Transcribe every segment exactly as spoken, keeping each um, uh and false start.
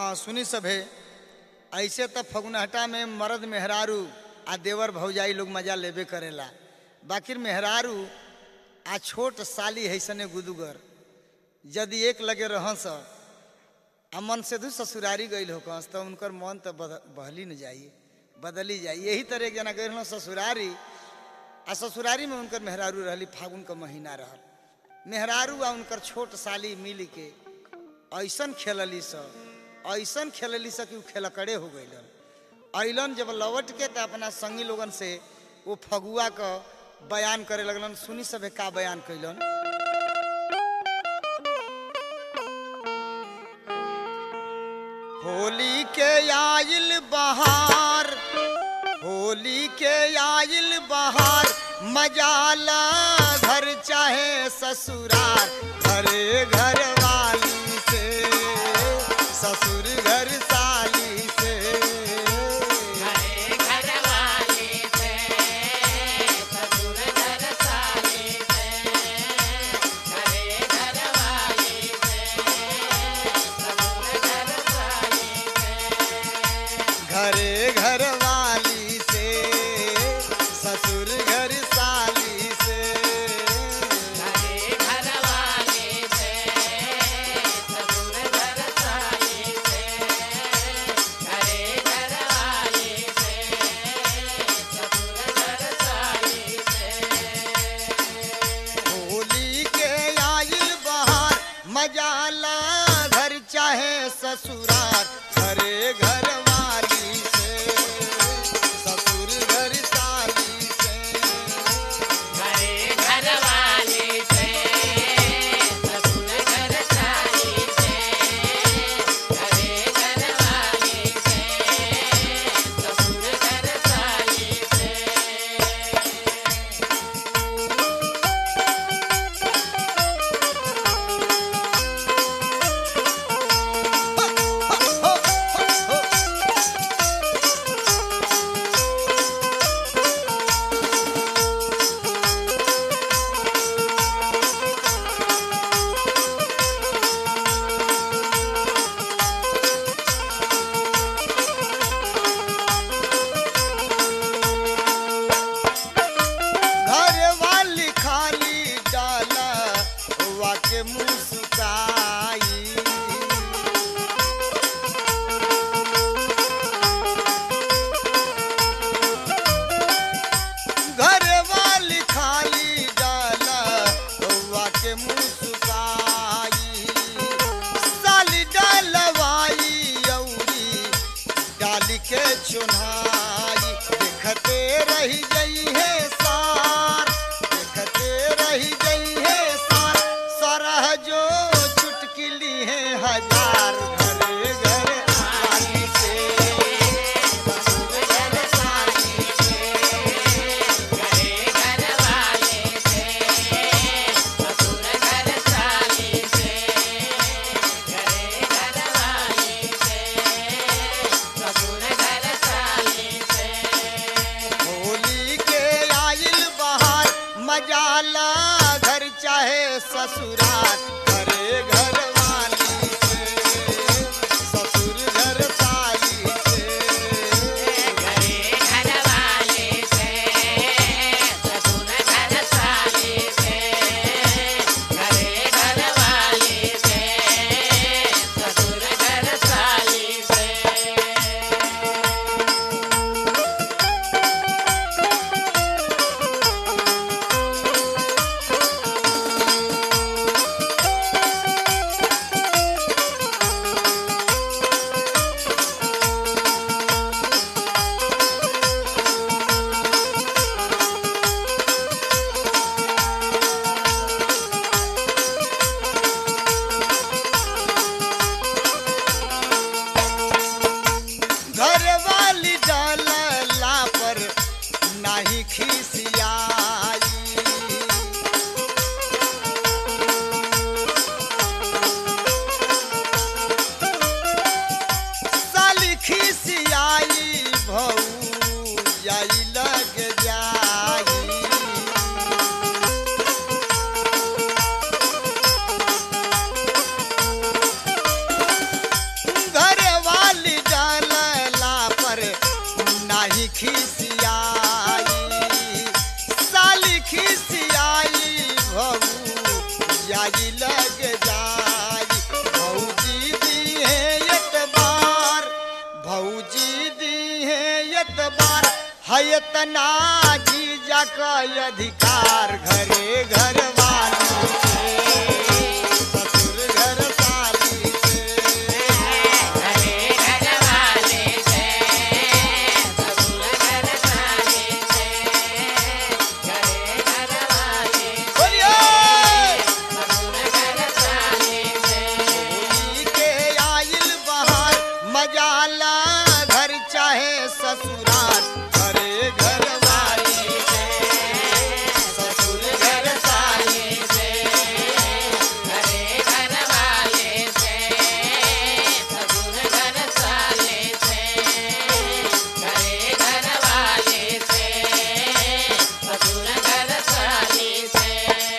हाँ सुनी सभे ऐसे तो फगुनहटा में मर्द मेहरारू आ देवर भौजाई लोग मजा लेबे करेला, बाकी मेहरारू आ छोट साली है सने गुदुगर यदि एक लगे रहस आ मन से दू ससुरारी गई हो कहस तो उनकर मन तो बहली न जाइए बदली जाइए। यही तरह एक जना गए ससुरारी आ ससुरारी में उनकर मेहरारू रहली, फागुन का महीना रहल, मेहरारू आ उनकर छोट साली मिल के ऐसन खेलली सब ऐसन खेलली सब कि उ खेलकड़े हो गईलन। अलन जब लौट के तो अपना संगी लोगन से वो फगुआ का बयान करे लगलन। सुनी सभे का बयान कैलन। होली के आइल बहार होली के आइल बहार मजाला घर चाहे ससुरार, घरे घर वाली से ससुर घर साली से, घरे घर वाली से ससुर घर साली से, घरे घर वाली से ससुर घर साली से, घरे घर वाली से ससुर घर साली से, घरे घर वाली से ससुर घर साली से, घरे घर वाली से ससुर घर साली से। होली के आइल बहार मजाला घर चाहे ससुरार, घरे घर वाली से ससुर घर साली से, घरे घर वाली से ससुर घर साली से, घरे घर वाली से ससुर घर साली से। हो, हो, हो। घर वाली खाली डाला वाके मुस्काई, घर वाली खाली डाला वाके मुस्काई, साली डालवाई औरी डाली के चुनाई, देखते रही गई है सार देखते रही गई है सार, सरह जो चुटकिली है हजार, घरे घर वाली से ससुर घर साली से, घरे घर वाली से ससुर घर साली से, घरे घर वाली से ससुर घर साली से। होली के आइल बहार मजाला घर चाहे ससुराल, घरे घर वाली से ससुर घर साली से, घरे घर वाली से ससुर घर साली से, घरे घर वाली से ससुर घर साली से। घर वाली डालला पर नाही खिसियाई, साली खिसियाई भौ जाई लग जाई, घर इतना जीजा का अधिकार घरे घर वाली से, ससुर घर साली से। घरे घर वाले से, ससुर घर साले से, घरे घर वाले से, बोलिए ससुर घर साले से, होली के आइल बहार मजाला घर चाहे ससुराल घरे घर वाली से, ससुर घर साली से। घरे घर वाले से, ससुर घर साले से, घरे घर वाले से, ससुर घर साले से।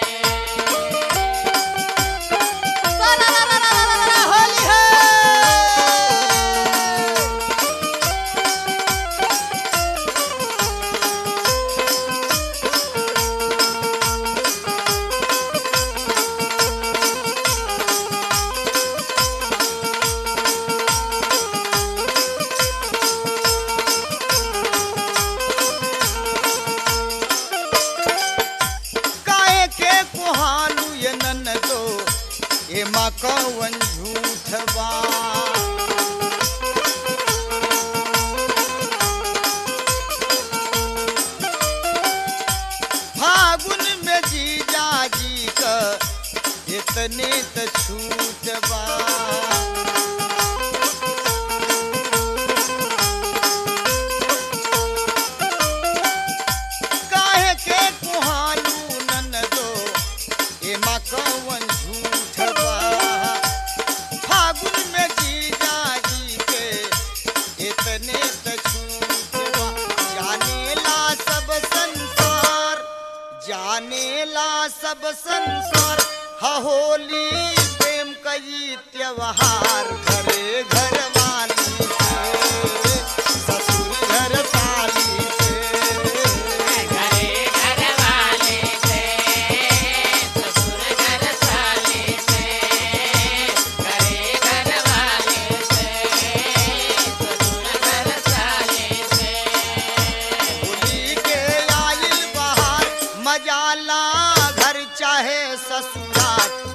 होली है। काहे के कुहालू ये ननदो ए माँ कौन झूठ बा। फागुन में जीजा जी का इतने त छूट बा। काहे के कुहालू ननदो ए माँ कौन झूठ बा। फागुन में जीजा जी के इतने त छूट बा। जानेला सब संसार, जानेला सब संसार हा होली प्रेम कई त्योहार घरे घर वाली से, ससुर घर साली से। घरे घर वाले से, ससुर घर साले से, घरे घर वाले से, ससुर घर साले से। होली के आइल बहार मजाला घर चाहे ससुराल